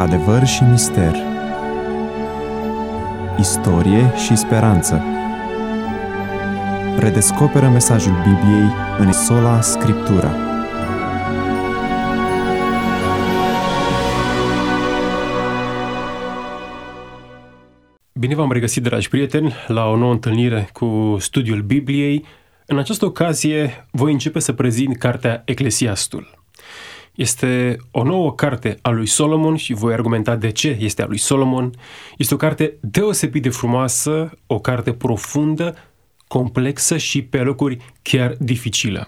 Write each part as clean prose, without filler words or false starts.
Adevăr și mister, istorie și speranță. Redescoperă mesajul Bibliei în sola Scriptura. Bine v-am regăsit, dragi prieteni, la o nouă întâlnire cu studiul Bibliei. În această ocazie voi începe să prezint cartea Eclesiastul. Este o nouă carte a lui Solomon și voi argumenta de ce este a lui Solomon. Este o carte deosebit de frumoasă, o carte profundă, complexă și pe locuri chiar dificilă.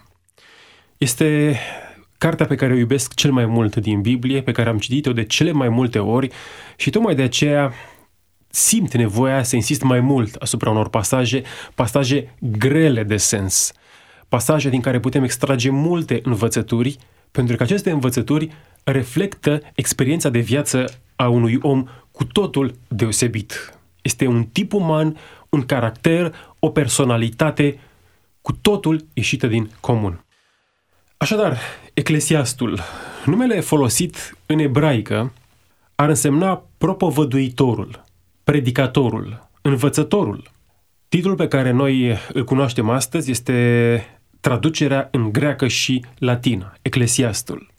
Este cartea pe care o iubesc cel mai mult din Biblie, pe care am citit-o de cele mai multe ori și tocmai de aceea simt nevoia să insist mai mult asupra unor pasaje grele de sens, pasaje din care putem extrage multe învățături, pentru că aceste învățături reflectă experiența de viață a unui om cu totul deosebit. Este un tip uman, un caracter, o personalitate cu totul ieșită din comun. Așadar, Eclesiastul, numele folosit în ebraică, ar însemna propovăduitorul, predicatorul, învățătorul. Titlul pe care noi îl cunoaștem astăzi este traducerea în greacă și latină, Eclesiastul.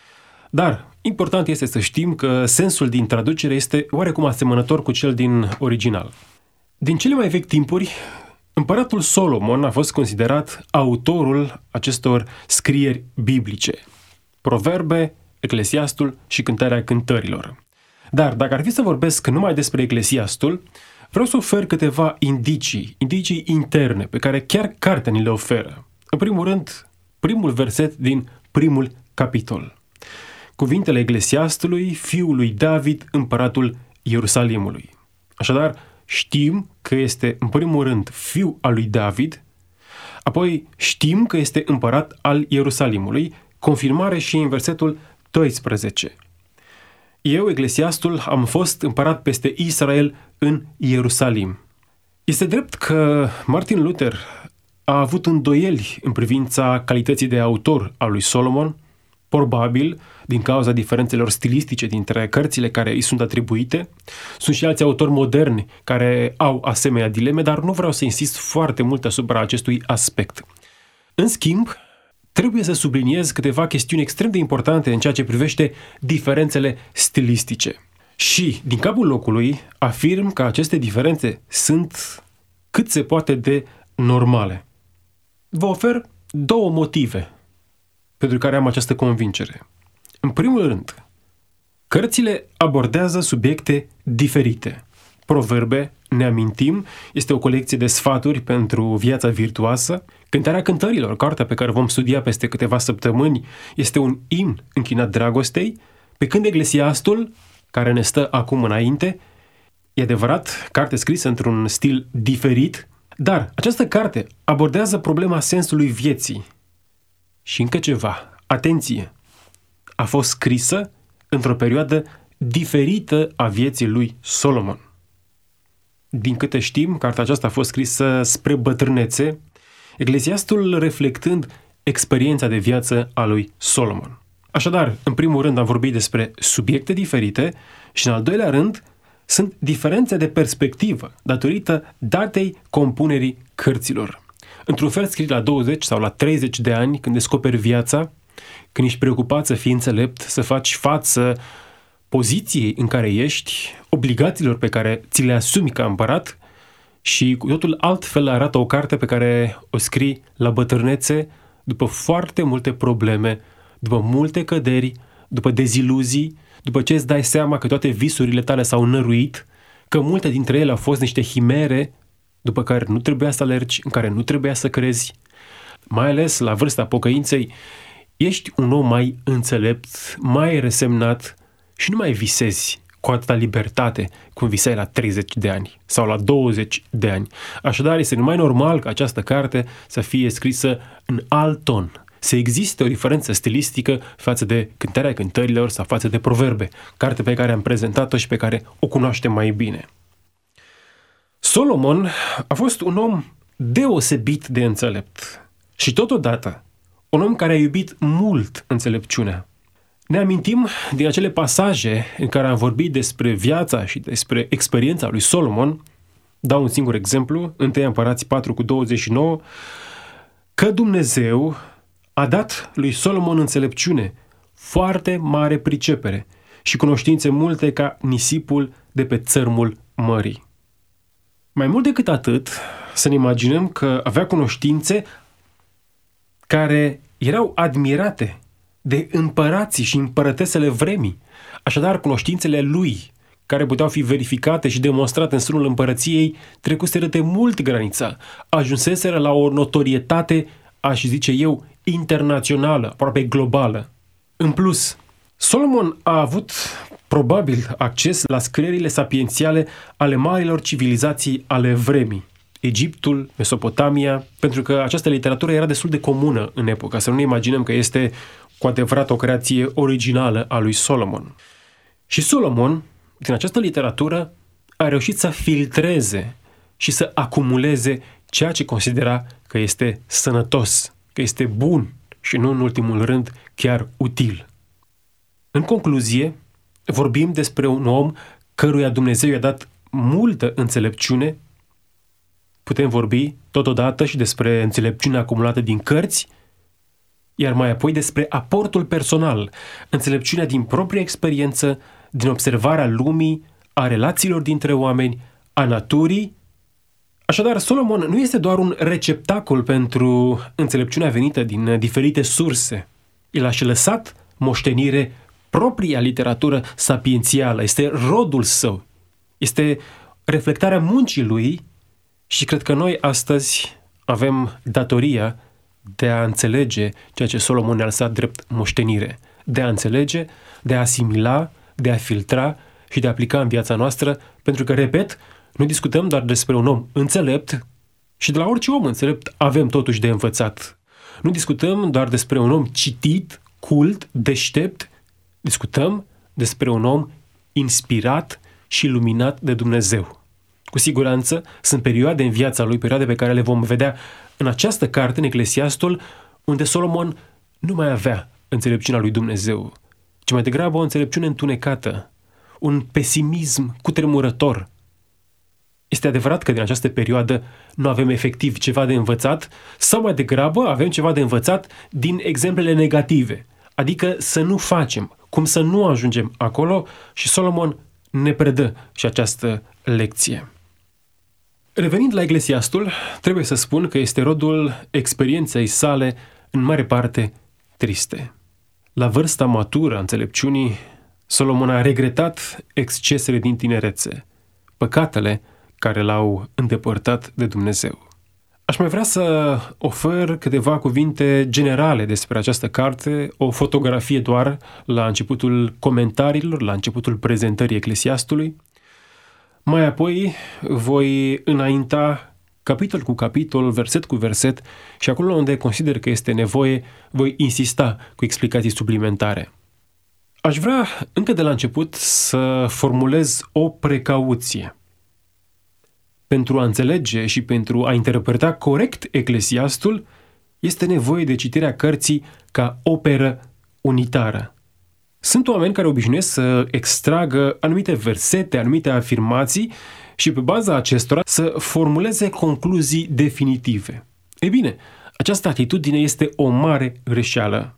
Dar important este să știm că sensul din traducere este oarecum asemănător cu cel din original. Din cele mai vechi timpuri, împăratul Solomon a fost considerat autorul acestor scrieri biblice, Proverbe, Eclesiastul și Cântarea Cântărilor. Dar dacă ar fi să vorbesc numai despre Eclesiastul, vreau să ofer câteva indicii interne pe care chiar cartea ni le oferă. În primul rând, primul verset din primul capitol. Cuvintele Eclesiastului, fiul lui David, împăratul Ierusalimului. Așadar, știm că este în primul rând fiul al lui David, apoi știm că este împărat al Ierusalimului, confirmare și în versetul 12. Eu, Eclesiastul, am fost împărat peste Israel în Ierusalim. Este drept că Martin Luther a avut îndoieli în privința calității de autor al lui Solomon, probabil din cauza diferențelor stilistice dintre cărțile care îi sunt atribuite. Sunt și alți autori moderni care au asemenea dileme, dar nu vreau să insist foarte mult asupra acestui aspect. În schimb, trebuie să subliniez câteva chestiuni extrem de importante în ceea ce privește diferențele stilistice. Și, din capul locului, afirm că aceste diferențe sunt cât se poate de normale. Vă ofer două motive pentru care am această convingere. În primul rând, cărțile abordează subiecte diferite. Proverbe, ne amintim, este o colecție de sfaturi pentru viața virtuoasă. Cântarea Cântărilor, cartea pe care vom studia peste câteva săptămâni, este un imn închinat dragostei, pe când Eclesiastul, care ne stă acum înainte, e adevărat, carte scrisă într-un stil diferit, dar această carte abordează problema sensului vieții. Și încă ceva, atenție, a fost scrisă într-o perioadă diferită a vieții lui Solomon. Din câte știm, cartea aceasta a fost scrisă spre bătrânețe, Eclesiastul reflectând experiența de viață a lui Solomon. Așadar, în primul rând am vorbit despre subiecte diferite și în al doilea rând sunt diferențe de perspectivă datorită datei compunerii cărților. Într-un fel scris la 20 sau la 30 de ani, când descoperi viața, când ești preocupat să fii înțelept, să faci față poziției în care ești, obligațiilor pe care ți le asumi ca împărat și cu totul altfel arată o carte pe care o scrii la bătrânețe, după foarte multe probleme, după multe căderi, după deziluzii, după ce îți dai seama că toate visurile tale s-au năruit, că multe dintre ele au fost niște chimere după care nu trebuia să alergi, în care nu trebuia să crezi. Mai ales la vârsta pocăinței, ești un om mai înțelept, mai resemnat și nu mai visezi cu atâta libertate cum visai la 30 de ani sau la 20 de ani. Așadar, este mai normal ca această carte să fie scrisă în alt ton, să existe o diferență stilistică față de Cântarea Cântărilor sau față de Proverbe, carte pe care am prezentat-o și pe care o cunoaștem mai bine. Solomon a fost un om deosebit de înțelept și totodată un om care a iubit mult înțelepciunea. Ne amintim din acele pasaje în care am vorbit despre viața și despre experiența lui Solomon. Dau un singur exemplu, 1 Împărați 4:29, că Dumnezeu a dat lui Solomon înțelepciune, foarte mare pricepere și cunoștințe multe ca nisipul de pe țărmul mării. Mai mult decât atât, să ne imaginăm că avea cunoștințe care erau admirate de împărații și împărătesele vremii. Așadar, cunoștințele lui, care puteau fi verificate și demonstrate în sânul împărăției, trecuseră de mult granița, ajunseseră la o notorietate, aș zice eu, internațională, aproape globală. În plus, Solomon a avut probabil acces la scrierile sapiențiale ale marilor civilizații ale vremii, Egiptul, Mesopotamia, pentru că această literatură era destul de comună în epoca, să nu ne imaginăm că este cu adevărat o creație originală a lui Solomon. Și Solomon, din această literatură, a reușit să filtreze și să acumuleze ceea ce considera că este sănătos, că este bun și nu în ultimul rând chiar util. În concluzie, vorbim despre un om căruia Dumnezeu i-a dat multă înțelepciune. Putem vorbi totodată și despre înțelepciunea acumulată din cărți, iar mai apoi despre aportul personal, înțelepciunea din propria experiență, din observarea lumii, a relațiilor dintre oameni, a naturii. Așadar, Solomon nu este doar un receptacol pentru înțelepciunea venită din diferite surse. El a și lăsat moștenire propria literatură sapiențială, este rodul său, este reflectarea muncii lui și cred că noi astăzi avem datoria de a înțelege ceea ce Solomon ne-a lăsat drept moștenire, de a înțelege, de a asimila, de a filtra și de a aplica în viața noastră, pentru că, repet, nu discutăm doar despre un om înțelept și de la orice om înțelept avem totuși de învățat. Nu discutăm doar despre un om citit, cult, deștept, discutăm despre un om inspirat și luminat de Dumnezeu. Cu siguranță sunt perioade în viața lui, perioade pe care le vom vedea în această carte, în Eclesiastul, unde Solomon nu mai avea înțelepciunea lui Dumnezeu, ci mai degrabă o înțelepciune întunecată, un pesimism cutremurător. Este adevărat că din această perioadă nu avem efectiv ceva de învățat, sau mai degrabă avem ceva de învățat din exemplele negative, adică să nu facem, cum să nu ajungem acolo, și Solomon ne predă și această lecție. Revenind la Eclesiastul, trebuie să spun că este rodul experienței sale în mare parte triste. La vârsta matură a înțelepciunii, Solomon a regretat excesele din tinerețe, păcatele care l-au îndepărtat de Dumnezeu. Aș mai vrea să ofer câteva cuvinte generale despre această carte, o fotografie doar la începutul comentariilor, la începutul prezentării Eclesiastului. Mai apoi voi înainta capitol cu capitol, verset cu verset și acolo unde consider că este nevoie, voi insista cu explicații suplimentare. Aș vrea încă de la început să formulez o precauție. Pentru a înțelege și pentru a interpreta corect Eclesiastul, este nevoie de citirea cărții ca operă unitară. Sunt oameni care obișnuiesc să extragă anumite versete, anumite afirmații și pe baza acestora să formuleze concluzii definitive. Ei bine, această atitudine este o mare greșeală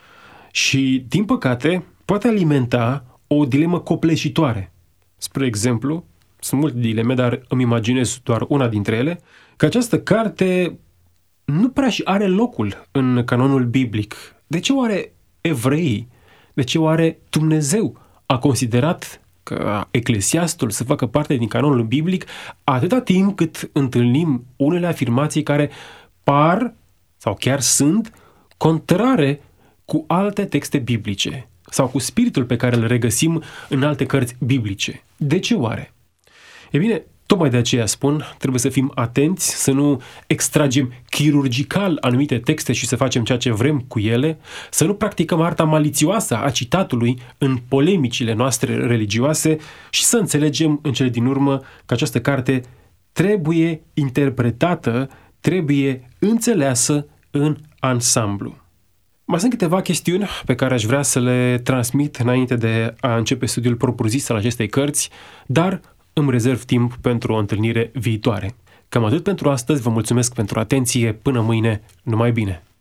și, din păcate, poate alimenta o dilemă copleșitoare. Spre exemplu, sunt multe dileme, dar îmi imaginez doar una dintre ele, că această carte nu prea și are locul în canonul biblic. De ce oare evreii, de ce oare Dumnezeu a considerat că Eclesiastul să facă parte din canonul biblic atâta timp cât întâlnim unele afirmații care par sau chiar sunt contrare cu alte texte biblice sau cu spiritul pe care îl regăsim în alte cărți biblice? De ce oare? E bine, tocmai de aceea spun, trebuie să fim atenți, să nu extragem chirurgical anumite texte și să facem ceea ce vrem cu ele, să nu practicăm arta malițioasă a citatului în polemicile noastre religioase și să înțelegem în cele din urmă că această carte trebuie interpretată, trebuie înțeleasă în ansamblu. Mai sunt câteva chestiuni pe care aș vrea să le transmit înainte de a începe studiul propriu-zis al acestei cărți, dar îmi rezerv timp pentru o întâlnire viitoare. Cam atât pentru astăzi, vă mulțumesc pentru atenție, până mâine, numai bine!